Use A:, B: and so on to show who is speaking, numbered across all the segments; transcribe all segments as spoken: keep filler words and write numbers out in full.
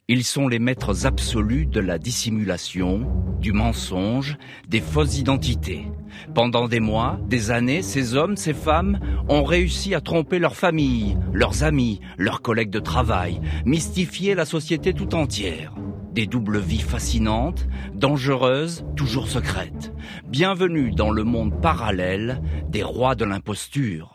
A: Ils sont les maîtres absolus de la dissimulation, du mensonge, des fausses identités. Pendant des mois, des années, ces hommes, ces femmes ont réussi à tromper leur famille, leurs amis, leurs collègues de travail, mystifier la société tout entière. Des doubles vies fascinantes, dangereuses, toujours secrètes. Bienvenue dans le monde parallèle des rois de l'imposture.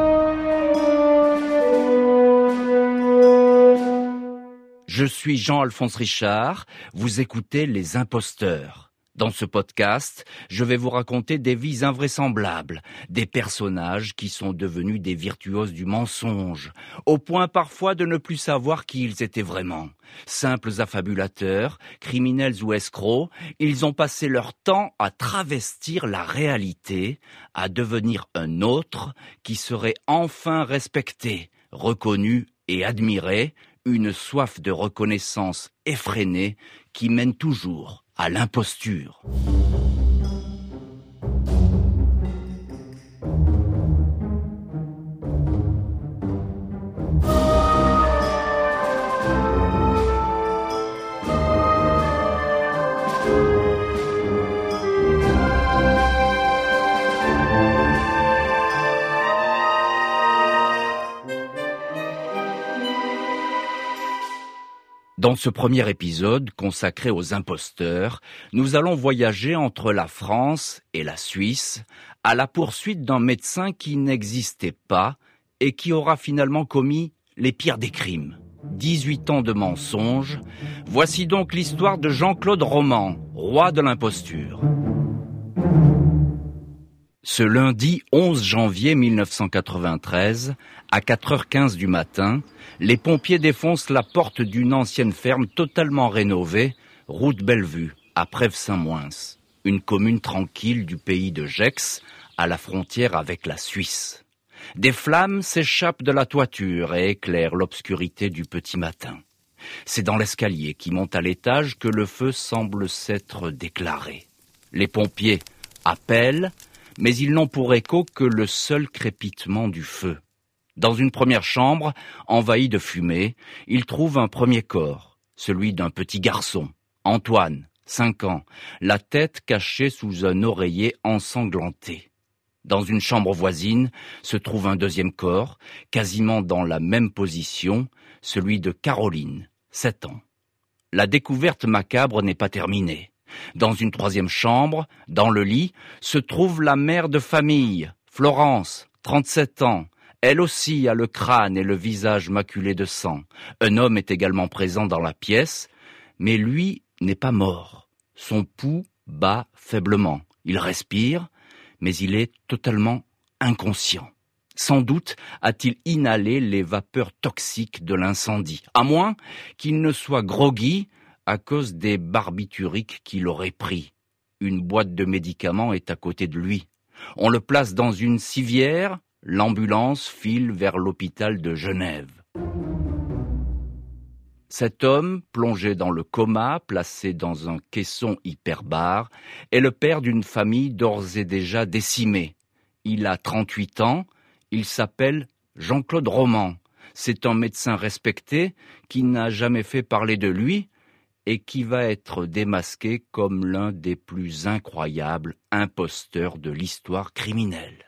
A: Je suis Jean-Alphonse Richard, vous écoutez Les Imposteurs. Dans ce podcast, je vais vous raconter des vies invraisemblables, des personnages qui sont devenus des virtuoses du mensonge, au point parfois de ne plus savoir qui ils étaient vraiment. Simples affabulateurs, criminels ou escrocs, ils ont passé leur temps à travestir la réalité, à devenir un autre qui serait enfin respecté, reconnu et admiré, une soif de reconnaissance effrénée qui mène toujours à l'imposture. Dans ce premier épisode, consacré aux imposteurs, nous allons voyager entre la France et la Suisse à la poursuite d'un médecin qui n'existait pas et qui aura finalement commis les pires des crimes. dix-huit ans de mensonges, voici donc l'histoire de Jean-Claude Roman, roi de l'imposture. Ce lundi onze janvier mille neuf cent quatre-vingt-treize, à quatre heures quinze du matin, les pompiers défoncent la porte d'une ancienne ferme totalement rénovée, route Bellevue, à Prèves-Saint-Moins, une commune tranquille du pays de Gex, à la frontière avec la Suisse. Des flammes s'échappent de la toiture et éclairent l'obscurité du petit matin. C'est dans l'escalier qui monte à l'étage que le feu semble s'être déclaré. Les pompiers appellent, mais ils n'ont pour écho que le seul crépitement du feu. Dans une première chambre, envahie de fumée, ils trouvent un premier corps, celui d'un petit garçon, Antoine, cinq ans, la tête cachée sous un oreiller ensanglanté. Dans une chambre voisine se trouve un deuxième corps, quasiment dans la même position, celui de Caroline, sept ans. La découverte macabre n'est pas terminée. Dans une troisième chambre, dans le lit, se trouve la mère de famille, Florence, trente-sept ans. Elle aussi a le crâne et le visage maculé de sang. Un homme est également présent dans la pièce, mais lui n'est pas mort. Son pouls bat faiblement. Il respire, mais il est totalement inconscient. Sans doute a-t-il inhalé les vapeurs toxiques de l'incendie, à moins qu'il ne soit groggy à cause des barbituriques qu'il aurait pris. Une boîte de médicaments est à côté de lui. On le place dans une civière. L'ambulance file vers l'hôpital de Genève. Cet homme, plongé dans le coma, placé dans un caisson hyperbare, est le père d'une famille d'ores et déjà décimée. Il a trente-huit ans, il s'appelle Jean-Claude Roman. C'est un médecin respecté qui n'a jamais fait parler de lui et qui va être démasqué comme l'un des plus incroyables imposteurs de l'histoire criminelle.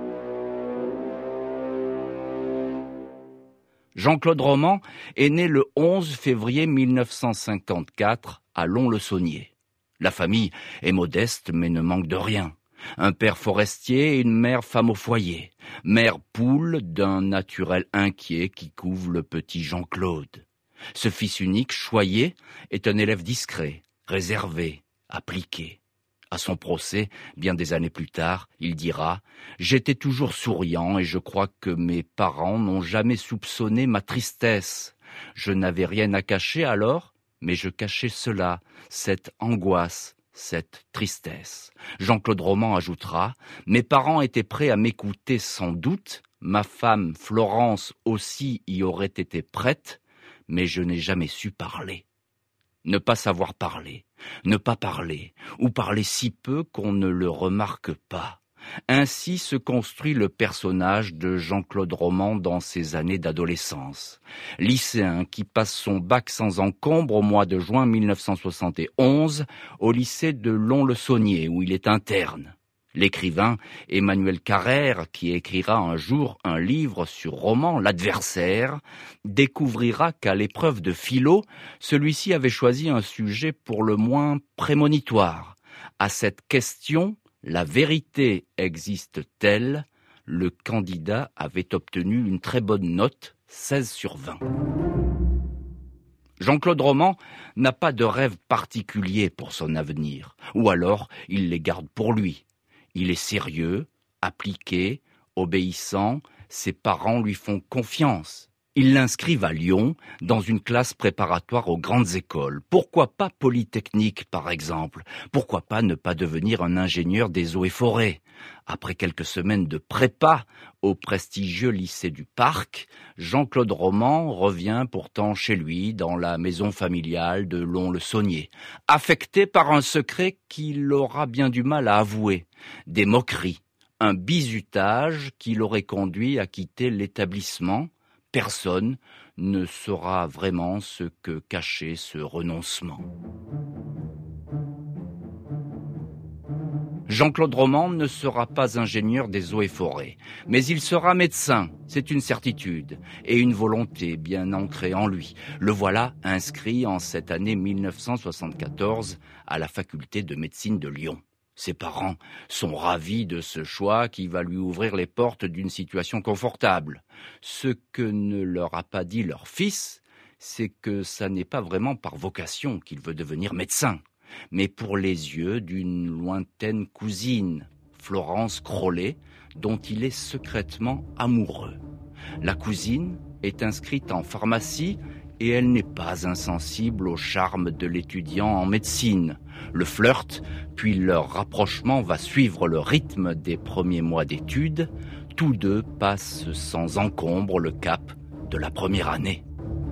A: Jean-Claude Roman est né le onze février mille neuf cent cinquante-quatre à Lons-le-Saunier. La famille est modeste mais ne manque de rien. Un père forestier et une mère femme au foyer. Mère poule d'un naturel inquiet qui couve le petit Jean-Claude. Ce fils unique, choyé, est un élève discret, réservé, appliqué. À son procès, bien des années plus tard, il dira « J'étais toujours souriant et je crois que mes parents n'ont jamais soupçonné ma tristesse. Je n'avais rien à cacher alors, mais je cachais cela, cette angoisse, cette tristesse. » Jean-Claude Roman ajoutera « Mes parents étaient prêts à m'écouter sans doute, ma femme Florence aussi y aurait été prête, mais je n'ai jamais su parler. » Ne pas savoir parler, ne pas parler, ou parler si peu qu'on ne le remarque pas. Ainsi se construit le personnage de Jean-Claude Roman dans ses années d'adolescence. Lycéen qui passe son bac sans encombre au mois de juin mille neuf cent soixante et onze au lycée de Lons-le-Saunier où il est interne. L'écrivain Emmanuel Carrère, qui écrira un jour un livre sur Roman, L'Adversaire, découvrira qu'à l'épreuve de philo, celui-ci avait choisi un sujet pour le moins prémonitoire. À cette question, la vérité existe-t-elle? Le candidat avait obtenu une très bonne note, seize sur vingt. Jean-Claude Roman n'a pas de rêve particulier pour son avenir, ou alors il les garde pour lui. Il est sérieux, appliqué, obéissant, ses parents lui font confiance. Ils l'inscrivent à Lyon, dans une classe préparatoire aux grandes écoles. Pourquoi pas Polytechnique, par exemple? Pourquoi pas ne pas devenir un ingénieur des eaux et forêts? Après quelques semaines de prépa au prestigieux lycée du Parc, Jean-Claude Roman revient pourtant chez lui, dans la maison familiale de Lons-le-Saunier, affecté par un secret qu'il aura bien du mal à avouer. Des moqueries, un bizutage qui l'aurait conduit à quitter l'établissement. Personne ne saura vraiment ce que cachait ce renoncement. Jean-Claude Roman ne sera pas ingénieur des eaux et forêts, mais il sera médecin, c'est une certitude, et une volonté bien ancrée en lui. Le voilà inscrit en cette année mille neuf cent soixante-quatorze à la faculté de médecine de Lyon. Ses parents sont ravis de ce choix qui va lui ouvrir les portes d'une situation confortable. Ce que ne leur a pas dit leur fils, c'est que ça n'est pas vraiment par vocation qu'il veut devenir médecin, mais pour les yeux d'une lointaine cousine, Florence Crollet, dont il est secrètement amoureux. La cousine est inscrite en pharmacie et elle n'est pas insensible au charme de l'étudiant en médecine. Le flirt, puis leur rapprochement va suivre le rythme des premiers mois d'études. Tous deux passent sans encombre le cap de la première année.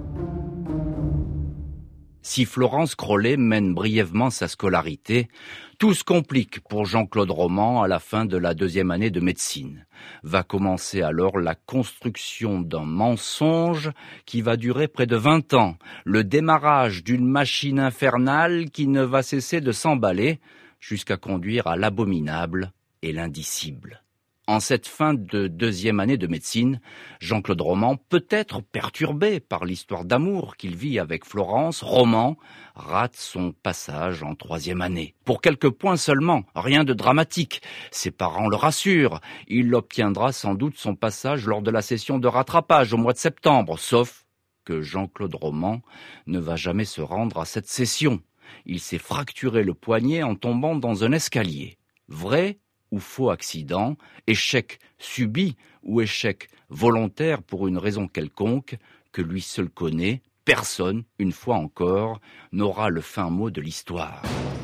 A: Si Florence Crollet mène brièvement sa scolarité, tout se complique pour Jean-Claude Roman à la fin de la deuxième année de médecine. Va commencer alors la construction d'un mensonge qui va durer près de vingt ans, le démarrage d'une machine infernale qui ne va cesser de s'emballer jusqu'à conduire à l'abominable et l'indicible. En cette fin de deuxième année de médecine, Jean-Claude Roman, peut-être perturbé par l'histoire d'amour qu'il vit avec Florence, Roman rate son passage en troisième année. Pour quelques points seulement, rien de dramatique. Ses parents le rassurent. Il obtiendra sans doute son passage lors de la session de rattrapage au mois de septembre, sauf que Jean-Claude Roman ne va jamais se rendre à cette session. Il s'est fracturé le poignet en tombant dans un escalier. Vrai ou faux accident, échec subi ou échec volontaire pour une raison quelconque que lui seul connaît, personne, une fois encore, n'aura le fin mot de l'histoire.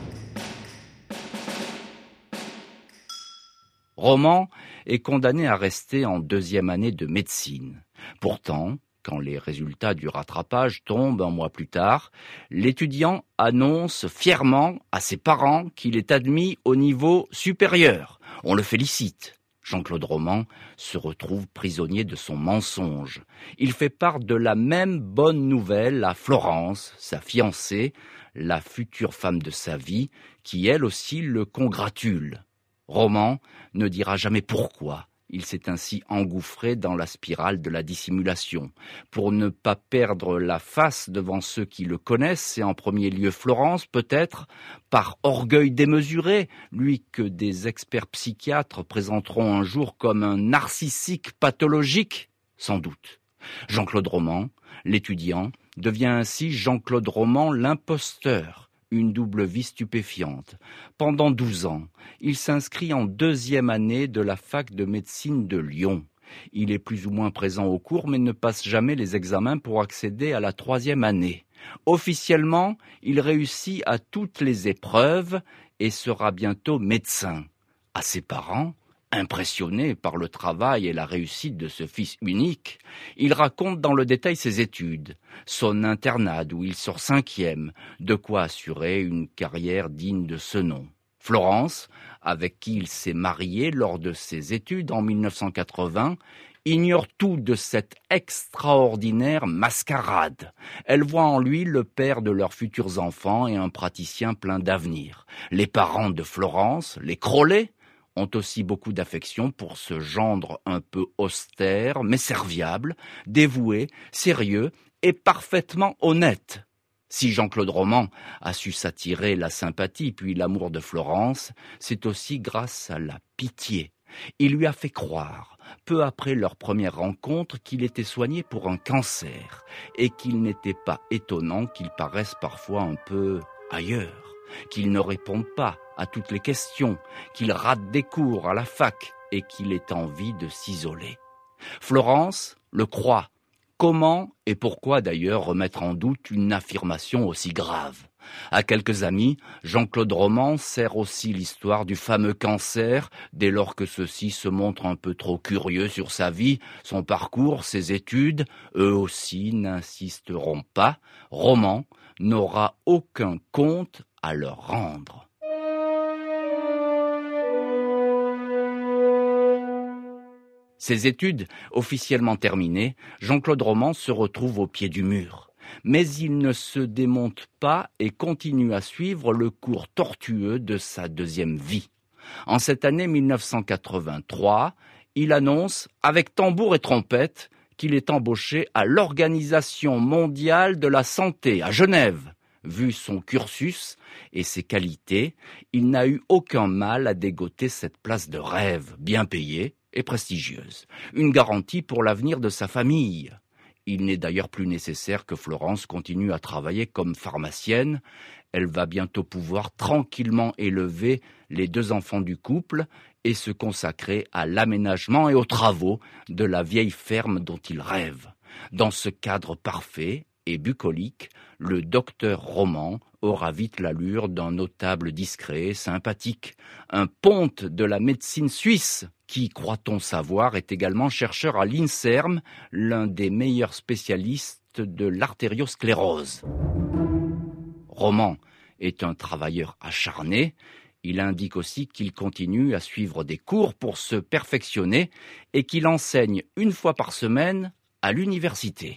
A: Roman est condamné à rester en deuxième année de médecine. Pourtant, quand les résultats du rattrapage tombent un mois plus tard, l'étudiant annonce fièrement à ses parents qu'il est admis au niveau supérieur. On le félicite. Jean-Claude Roman se retrouve prisonnier de son mensonge. Il fait part de la même bonne nouvelle à Florence, sa fiancée, la future femme de sa vie, qui elle aussi le congratule. Roman ne dira jamais pourquoi. Il s'est ainsi engouffré dans la spirale de la dissimulation. Pour ne pas perdre la face devant ceux qui le connaissent, et en premier lieu Florence, peut-être, par orgueil démesuré, lui que des experts psychiatres présenteront un jour comme un narcissique pathologique, sans doute. Jean-Claude Roman, l'étudiant, devient ainsi Jean-Claude Roman l'imposteur. Une double vie stupéfiante. Pendant douze ans, il s'inscrit en deuxième année de la fac de médecine de Lyon. Il est plus ou moins présent au cours, mais ne passe jamais les examens pour accéder à la troisième année. Officiellement, il réussit à toutes les épreuves et sera bientôt médecin. À ses parents, impressionné par le travail et la réussite de ce fils unique, il raconte dans le détail ses études, son internat où il sort cinquième, de quoi assurer une carrière digne de ce nom. Florence, avec qui il s'est marié lors de ses études en mille neuf cent quatre-vingts, ignore tout de cette extraordinaire mascarade. Elle voit en lui le père de leurs futurs enfants et un praticien plein d'avenir. Les parents de Florence, les Crollet, ont aussi beaucoup d'affection pour ce gendre un peu austère, mais serviable, dévoué, sérieux et parfaitement honnête. Si Jean-Claude Roman a su s'attirer la sympathie puis l'amour de Florence, c'est aussi grâce à la pitié. Il lui a fait croire, peu après leur première rencontre, qu'il était soigné pour un cancer et qu'il n'était pas étonnant qu'il paraisse parfois un peu ailleurs, qu'il ne réponde pas à toutes les questions, qu'il rate des cours à la fac et qu'il ait envie de s'isoler. Florence le croit. Comment et pourquoi d'ailleurs remettre en doute une affirmation aussi grave ? À quelques amis, Jean-Claude Roman sert aussi l'histoire du fameux cancer, dès lors que ceux-ci se montrent un peu trop curieux sur sa vie, son parcours, ses études. Eux aussi n'insisteront pas. Roman n'aura aucun compte à leur rendre. Ses études officiellement terminées, Jean-Claude Roman se retrouve au pied du mur. Mais il ne se démonte pas et continue à suivre le cours tortueux de sa deuxième vie. En cette année mille neuf cent quatre-vingt-trois, il annonce, avec tambour et trompette, qu'il est embauché à l'Organisation mondiale de la santé à Genève. Vu son cursus et ses qualités, il n'a eu aucun mal à dégoter cette place de rêve, bien payée et prestigieuse. Une garantie pour l'avenir de sa famille. Il n'est d'ailleurs plus nécessaire que Florence continue à travailler comme pharmacienne. Elle va bientôt pouvoir tranquillement élever les deux enfants du couple et se consacrer à l'aménagement et aux travaux de la vieille ferme dont il rêve. Dans ce cadre parfait et bucolique, le docteur Roman aura vite l'allure d'un notable discret, sympathique, un ponte de la médecine suisse qui, croit-on savoir, est également chercheur à l'INSERM, l'un des meilleurs spécialistes de l'artériosclérose. Roman est un travailleur acharné. Il indique aussi qu'il continue à suivre des cours pour se perfectionner et qu'il enseigne une fois par semaine à l'université.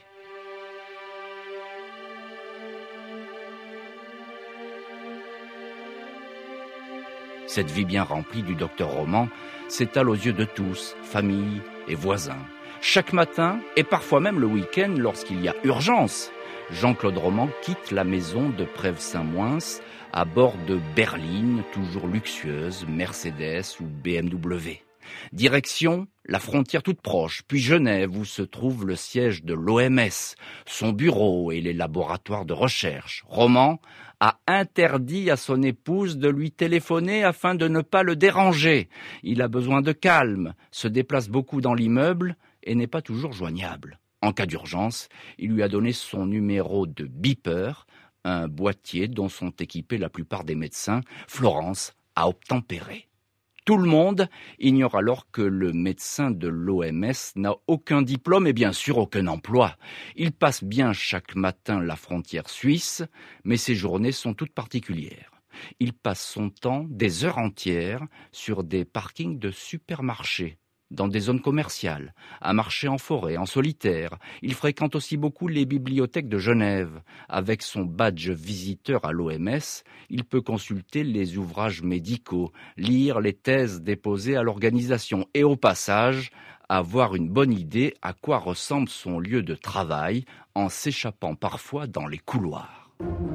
A: Cette vie bien remplie du docteur Roman s'étale aux yeux de tous, famille et voisins. Chaque matin, et parfois même le week-end lorsqu'il y a urgence, Jean-Claude Roman quitte la maison de Prèves-Saint-Mouins à bord de berlines, toujours luxueuses, Mercedes ou B M W. Direction la frontière toute proche, puis Genève où se trouve le siège de l'O M S, son bureau et les laboratoires de recherche. Roman a interdit à son épouse de lui téléphoner afin de ne pas le déranger. Il a besoin de calme, se déplace beaucoup dans l'immeuble et n'est pas toujours joignable. En cas d'urgence, il lui a donné son numéro de beeper, un boîtier dont sont équipés la plupart des médecins. Florence a obtempéré. Tout le monde ignore alors que le médecin de l'O M S n'a aucun diplôme et bien sûr aucun emploi. Il passe bien chaque matin la frontière suisse, mais ses journées sont toutes particulières. Il passe son temps, des heures entières, sur des parkings de supermarchés, dans des zones commerciales, à marcher en forêt, en solitaire. Il fréquente aussi beaucoup les bibliothèques de Genève. Avec son badge visiteur à l'O M S, il peut consulter les ouvrages médicaux, lire les thèses déposées à l'organisation et au passage, avoir une bonne idée à quoi ressemble son lieu de travail en s'échappant parfois dans les couloirs.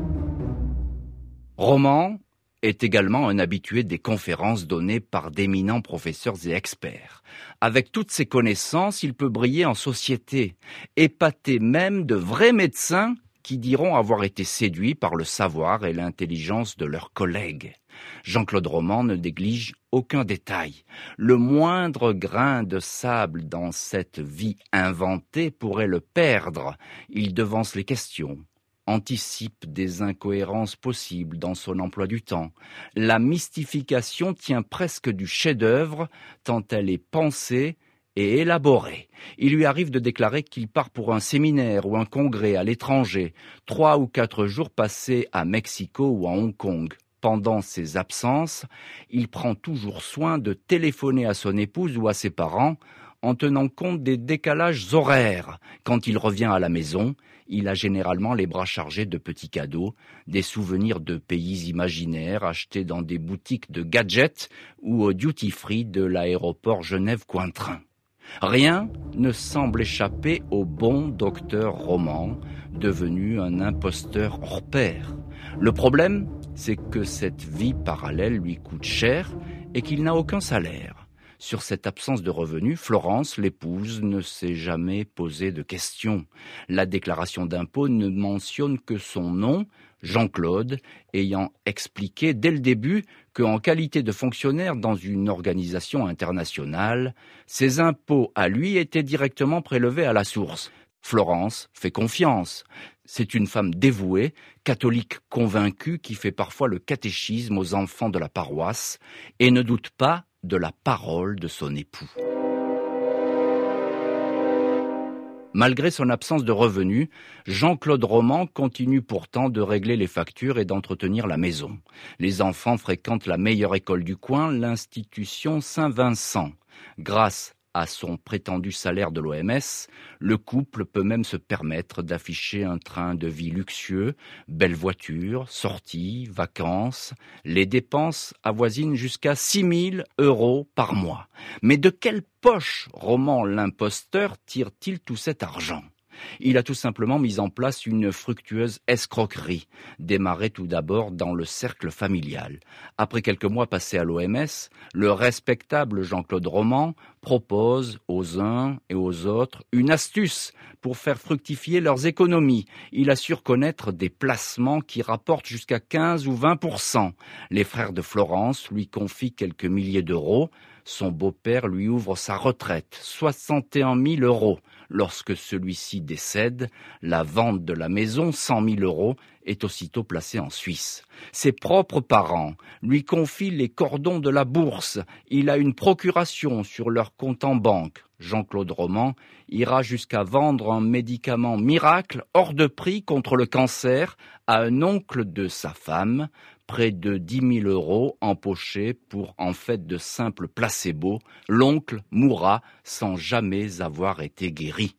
A: Roman est également un habitué des conférences données par d'éminents professeurs et experts. Avec toutes ses connaissances, il peut briller en société, épater même de vrais médecins qui diront avoir été séduits par le savoir et l'intelligence de leurs collègues. Jean-Claude Roman ne néglige aucun détail. Le moindre grain de sable dans cette vie inventée pourrait le perdre. Il devance les questions, anticipe des incohérences possibles dans son emploi du temps. La mystification tient presque du chef-d'œuvre tant elle est pensée et élaborée. Il lui arrive de déclarer qu'il part pour un séminaire ou un congrès à l'étranger, trois ou quatre jours passés à Mexico ou à Hong Kong. pendant ses absences, il prend toujours soin de téléphoner à son épouse ou à ses parents en tenant compte des décalages horaires. Quand il revient à la maison, il a généralement les bras chargés de petits cadeaux, des souvenirs de pays imaginaires achetés dans des boutiques de gadgets ou au duty-free de l'aéroport Genève-Cointrin. Rien ne semble échapper au bon docteur Roman, devenu un imposteur hors pair. Le problème, c'est que cette vie parallèle lui coûte cher et qu'il n'a aucun salaire. Sur cette absence de revenus, Florence, l'épouse, ne s'est jamais posé de questions. La déclaration d'impôt ne mentionne que son nom, Jean-Claude, ayant expliqué dès le début qu'en qualité de fonctionnaire dans une organisation internationale, ses impôts à lui étaient directement prélevés à la source. Florence fait confiance. C'est une femme dévouée, catholique convaincue qui fait parfois le catéchisme aux enfants de la paroisse et ne doute pas de la parole de son époux. Malgré son absence de revenus, Jean-Claude Roman continue pourtant de régler les factures et d'entretenir la maison. Les enfants fréquentent la meilleure école du coin, l'institution Saint-Vincent. Grâce à son prétendu salaire de l'O M S, le couple peut même se permettre d'afficher un train de vie luxueux, belles voitures, sorties, vacances. Les dépenses avoisinent jusqu'à six mille euros par mois. Mais de quelle poche Roman l'imposteur tire-t-il tout cet argent ? Il a tout simplement mis en place une fructueuse escroquerie, démarrée tout d'abord dans le cercle familial. Après quelques mois passés à l'O M S, le respectable Jean-Claude Roman propose aux uns et aux autres une astuce pour faire fructifier leurs économies. Il assure connaître des placements qui rapportent jusqu'à quinze ou vingt pour cent. Les frères de Florence lui confient quelques milliers d'euros. Son beau-père lui ouvre sa retraite, soixante et un mille euros. Lorsque celui-ci décède, la vente de la maison, cent mille euros, est aussitôt placée en Suisse. Ses propres parents lui confient les cordons de la bourse. Il a une procuration sur leur compte en banque. Jean-Claude Roman ira jusqu'à vendre un médicament miracle hors de prix contre le cancer à un oncle de sa femme, près de dix mille euros empochés pour en fait de simples placebos. L'oncle mourra sans jamais avoir été guéri.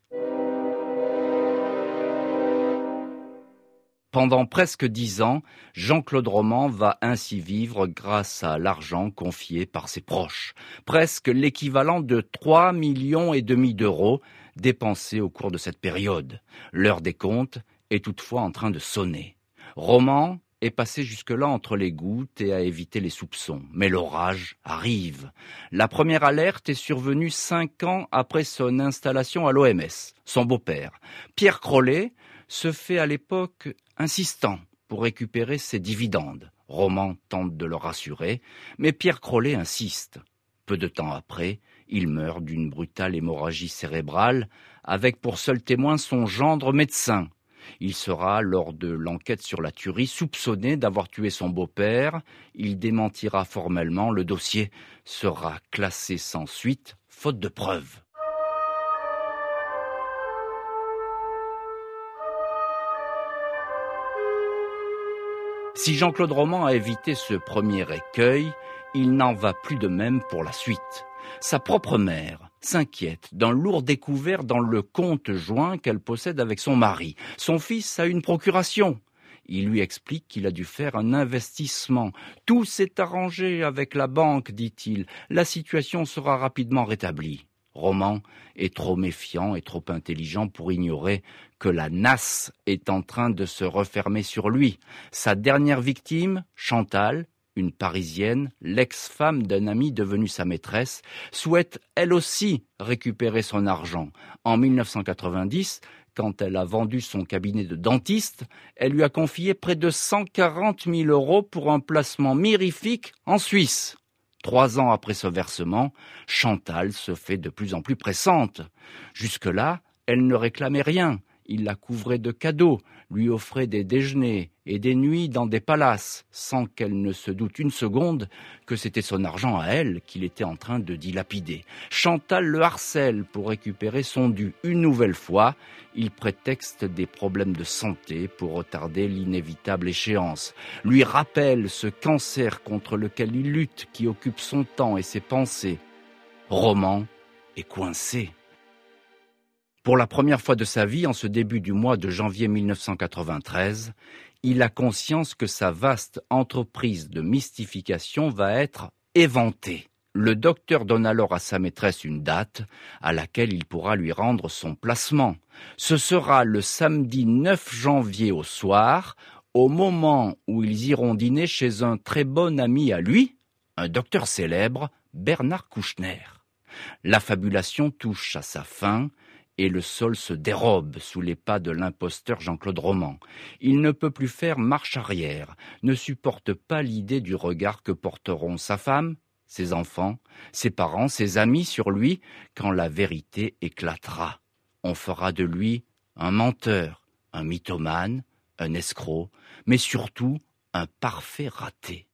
A: Pendant presque dix ans, Jean-Claude Roman va ainsi vivre grâce à l'argent confié par ses proches. Presque l'équivalent de trois millions et demi d'euros dépensés au cours de cette période. L'heure des comptes est toutefois en train de sonner. Roman est passé jusque-là entre les gouttes et a évité les soupçons. Mais l'orage arrive. La première alerte est survenue cinq ans après son installation à l'O M S. Son beau-père, Pierre Crollet, se fait à l'époque insistant pour récupérer ses dividendes. Roman tente de le rassurer, mais Pierre Crollet insiste. Peu de temps après, il meurt d'une brutale hémorragie cérébrale, avec pour seul témoin son gendre médecin. Il sera, lors de l'enquête sur la tuerie, soupçonné d'avoir tué son beau-père. Il démentira formellement, le dossier sera classé sans suite, faute de preuves. Si Jean-Claude Roman a évité ce premier écueil, il n'en va plus de même pour la suite. Sa propre mère s'inquiète d'un lourd découvert dans le compte joint qu'elle possède avec son mari. Son fils a une procuration. Il lui explique qu'il a dû faire un investissement. Tout s'est arrangé avec la banque, dit-il. La situation sera rapidement rétablie. Roman est trop méfiant et trop intelligent pour ignorer que la nasse est en train de se refermer sur lui. Sa dernière victime, Chantal, une Parisienne, l'ex-femme d'un ami devenu sa maîtresse, souhaite elle aussi récupérer son argent. En mille neuf cent quatre-vingt-dix, quand elle a vendu son cabinet de dentiste, elle lui a confié près de cent quarante mille euros pour un placement mirifique en Suisse. Trois ans après ce versement, Chantal se fait de plus en plus pressante. Jusque-là, elle ne réclamait rien. Il la couvrait de cadeaux, lui offrait des déjeuners et des nuits dans des palaces, sans qu'elle ne se doute une seconde que c'était son argent à elle qu'il était en train de dilapider. Chantal le harcèle pour récupérer son dû. Une nouvelle fois, il prétexte des problèmes de santé pour retarder l'inévitable échéance. Lui rappelle ce cancer contre lequel il lutte, qui occupe son temps et ses pensées. Roman est coincé. Pour la première fois de sa vie, en ce début du mois de janvier mille neuf cent quatre-vingt-treize, il a conscience que sa vaste entreprise de mystification va être éventée. Le docteur donne alors à sa maîtresse une date à laquelle il pourra lui rendre son placement. Ce sera le samedi neuf janvier au soir, au moment où ils iront dîner chez un très bon ami à lui, un docteur célèbre, Bernard Kouchner. L'affabulation touche à sa fin et le sol se dérobe sous les pas de l'imposteur Jean-Claude Roman. Il ne peut plus faire marche arrière, ne supporte pas l'idée du regard que porteront sa femme, ses enfants, ses parents, ses amis sur lui quand la vérité éclatera. On fera de lui un menteur, un mythomane, un escroc, mais surtout un parfait raté.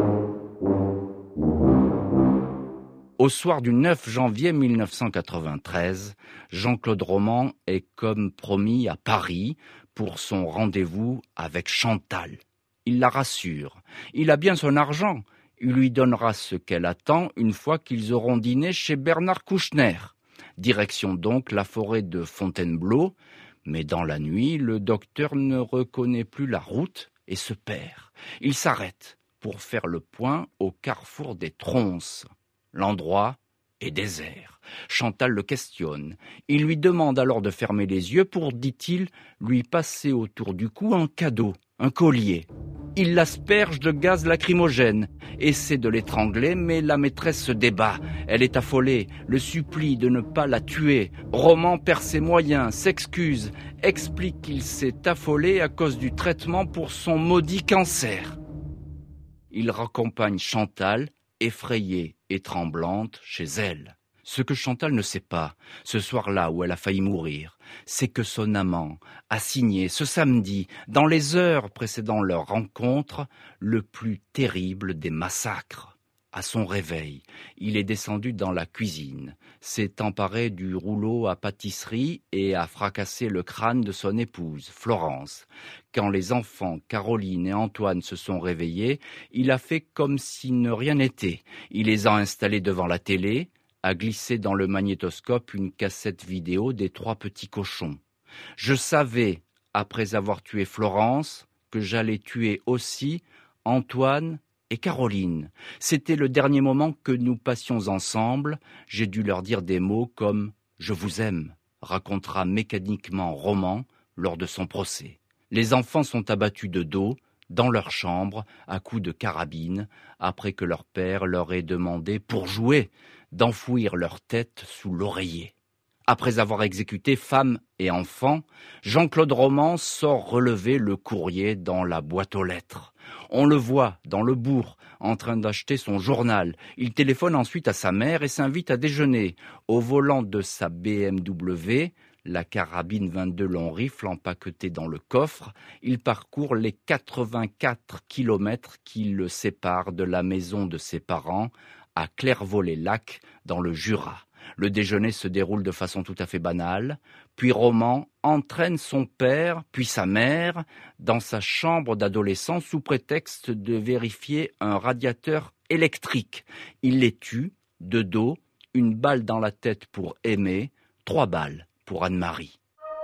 A: Au soir du neuf janvier mille neuf cent quatre-vingt-treize, Jean-Claude Roman est comme promis à Paris pour son rendez-vous avec Chantal. Il la rassure. Il a bien son argent. Il lui donnera ce qu'elle attend une fois qu'ils auront dîné chez Bernard Kouchner. Direction donc la forêt de Fontainebleau, mais dans la nuit, le docteur ne reconnaît plus la route et se perd. Il s'arrête pour faire le point au carrefour des Tronces. L'endroit est désert. Chantal le questionne. Il lui demande alors de fermer les yeux pour, dit-il, lui passer autour du cou un cadeau, un collier. Il l'asperge de gaz lacrymogène, essaie de l'étrangler, mais la maîtresse se débat. Elle est affolée, le supplie de ne pas la tuer. Roman perd ses moyens, s'excuse, explique qu'il s'est affolé à cause du traitement pour son maudit cancer. Il raccompagne Chantal, effrayée et tremblante, chez elle. Ce que Chantal ne sait pas, ce soir-là où elle a failli mourir, c'est que son amant a signé ce samedi, dans les heures précédant leur rencontre, le plus terrible des massacres. À son réveil, il est descendu dans la cuisine, s'est emparé du rouleau à pâtisserie et a fracassé le crâne de son épouse, Florence. Quand les enfants, Caroline et Antoine, se sont réveillés, il a fait comme si ne rien n'était. Il les a installés devant la télé, a glissé dans le magnétoscope une cassette vidéo des Trois Petits Cochons. Je savais, après avoir tué Florence, que j'allais tuer aussi Antoine et Caroline. C'était le dernier moment que nous passions ensemble. J'ai dû leur dire des mots comme « Je vous aime », racontera mécaniquement Roman lors de son procès. Les enfants sont abattus de dos, dans leur chambre, à coups de carabine, après que leur père leur ait demandé, pour jouer, d'enfouir leur tête sous l'oreiller. Après avoir exécuté femme et enfant, Jean-Claude Roman sort relever le courrier dans la boîte aux lettres. On le voit dans le bourg, en train d'acheter son journal. Il téléphone ensuite à sa mère et s'invite à déjeuner. Au volant de sa B M W, la carabine vingt-deux long rifle empaquetée dans le coffre, il parcourt les quatre-vingt-quatre kilomètres qui le séparent de la maison de ses parents à Clairvaux-les-Lacs, dans le Jura. Le déjeuner se déroule de façon tout à fait banale, puis Roman entraîne son père, puis sa mère, dans sa chambre d'adolescent sous prétexte de vérifier un radiateur électrique. Il les tue, de dos, une balle dans la tête pour Aimé, trois balles pour Anne-Marie.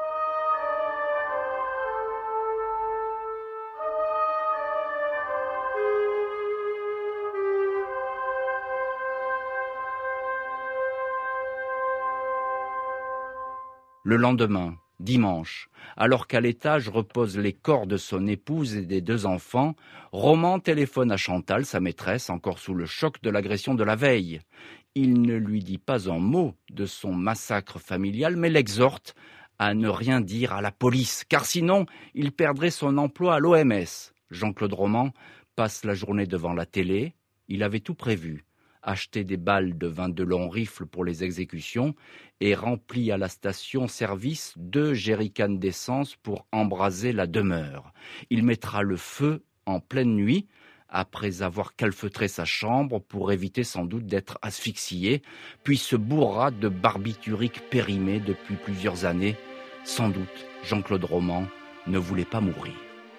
A: Le lendemain, dimanche, alors qu'à l'étage reposent les corps de son épouse et des deux enfants, Roman téléphone à Chantal, sa maîtresse, encore sous le choc de l'agression de la veille. Il ne lui dit pas un mot de son massacre familial, mais l'exhorte à ne rien dire à la police, car sinon il perdrait son emploi à l'O M S. Jean-Claude Roman passe la journée devant la télé. Il avait tout prévu. acheté des balles de vingt-deux longs rifles pour les exécutions et rempli à la station-service deux jerrycans d'essence pour embraser la demeure. Il mettra le feu en pleine nuit, après avoir calfeutré sa chambre pour éviter sans doute d'être asphyxié, puis se bourra de barbituriques périmés depuis plusieurs années. Sans doute, Jean-Claude Roman ne voulait pas mourir.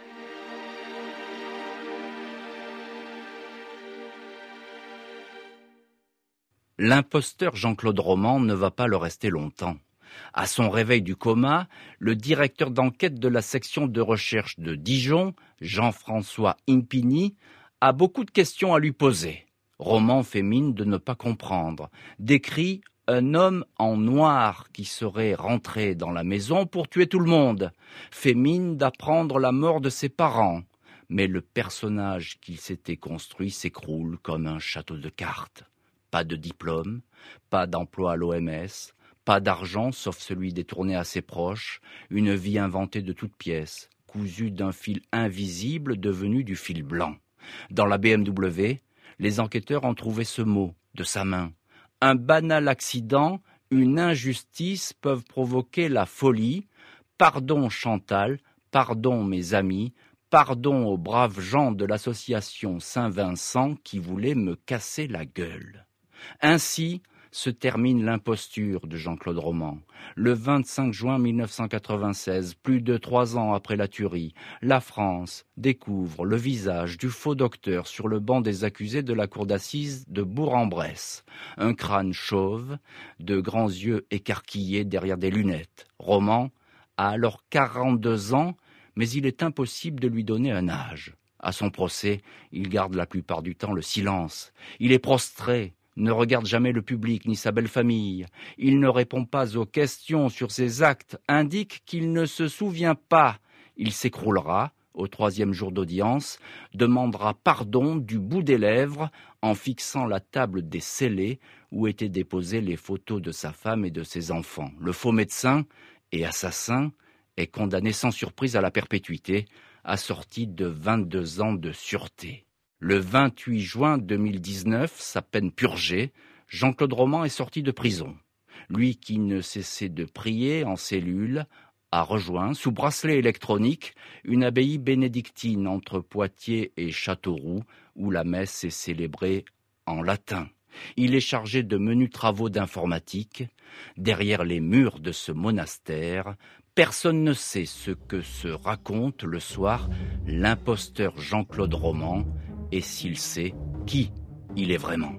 A: L'imposteur Jean-Claude Roman ne va pas le rester longtemps. À son réveil du coma, le directeur d'enquête de la section de recherche de Dijon, Jean-François Impigny, a beaucoup de questions à lui poser. Roman fait mine de ne pas comprendre, décrit un homme en noir qui serait rentré dans la maison pour tuer tout le monde, fait mine d'apprendre la mort de ses parents, mais le personnage qu'il s'était construit s'écroule comme un château de cartes. Pas de diplôme, pas d'emploi à l'O M S, pas d'argent sauf celui détourné à ses proches, une vie inventée de toutes pièces, cousue d'un fil invisible devenu du fil blanc. Dans la B M W, les enquêteurs ont trouvé ce mot de sa main. Un banal accident, une injustice peuvent provoquer la folie. Pardon Chantal, pardon mes amis, pardon aux braves gens de l'association Saint-Vincent qui voulaient me casser la gueule. Ainsi se termine l'imposture de Jean-Claude Roman. Le vingt-cinq juin mille neuf cent quatre-vingt-seize, plus de trois ans après la tuerie, la France découvre le visage du faux docteur sur le banc des accusés de la cour d'assises de Bourg-en-Bresse. Un crâne chauve, de grands yeux écarquillés derrière des lunettes. Roman a alors quarante-deux ans, mais il est impossible de lui donner un âge. À son procès, il garde la plupart du temps le silence. Il est prostré, ne regarde jamais le public ni sa belle famille. Il ne répond pas aux questions sur ses actes, indique qu'il ne se souvient pas. Il s'écroulera au troisième jour d'audience, demandera pardon du bout des lèvres en fixant la table des scellés où étaient déposées les photos de sa femme et de ses enfants. Le faux médecin et assassin est condamné sans surprise à la perpétuité, assorti de vingt-deux ans de sûreté. Le vingt-huit juin deux mille dix-neuf, sa peine purgée, Jean-Claude Roman est sorti de prison. Lui qui ne cessait de prier en cellule a rejoint, sous bracelet électronique, une abbaye bénédictine entre Poitiers et Châteauroux, où la messe est célébrée en latin. Il est chargé de menus travaux d'informatique. Derrière les murs de ce monastère, personne ne sait ce que se raconte le soir l'imposteur Jean-Claude Roman, et s'il sait qui il est vraiment.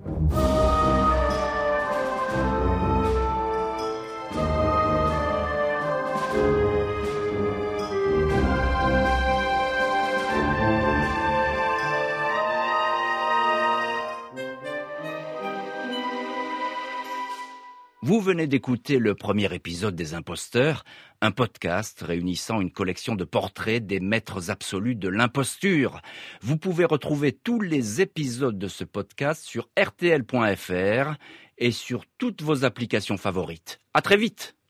A: Vous venez d'écouter le premier épisode des Imposteurs, un podcast réunissant une collection de portraits des maîtres absolus de l'imposture. Vous pouvez retrouver tous les épisodes de ce podcast sur R T L point F R et sur toutes vos applications favorites. À très vite!